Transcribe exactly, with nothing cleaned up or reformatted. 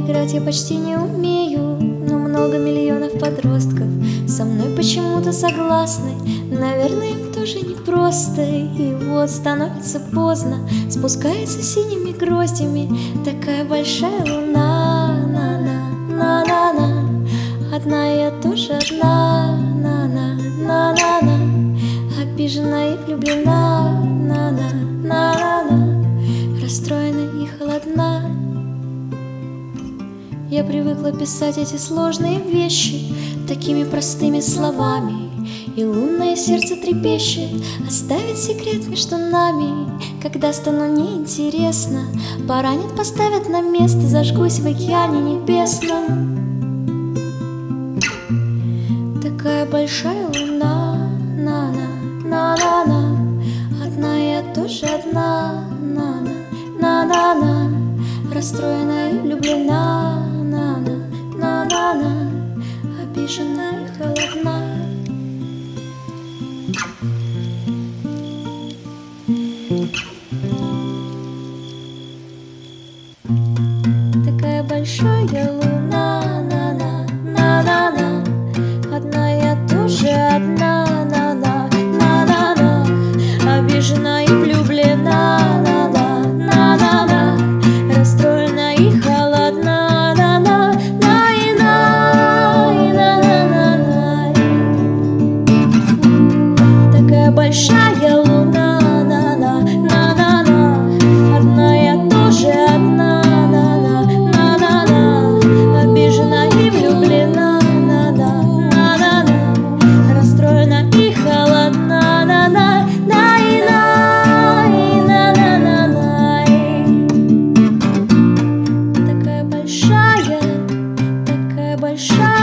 играть я почти не умею, но много миллионов подростков со мной почему-то согласны. Наверное, им тоже непросто. И вот становится поздно, спускается синими гроздями такая большая луна. На-на-на-на-на. Одна я тоже одна. На-на-на-на-на. Обижена и влюблена. На-на-на-на-на. Расстроена и холодна. Я привыкла писать эти сложные вещи такими простыми словами, и лунное сердце трепещет оставить секрет между нами. Когда стану неинтересна, поранит, поставят на место, зажгусь в океане небесном. Такая большая луна. На-на-на-на-на. Одна я тоже одна. На-на-на-на-на. Расстроена и влюблена. На-на-на-на-на. Обижена и холодна. Такая большая луна. На-на-на-на-на. Одна я тоже одна. На-на-на-на-на. Обижена и влюблена. На-на-на-на-на. Расстроена и холодна. Большая луна. На-на-на-на-на. Одна я тоже одна. На-на-на-на-на. Обижена и влюблена. На-на-на-на-на. Расстроена и холодна. На-на-на-на-на. Такая большая, такая большая.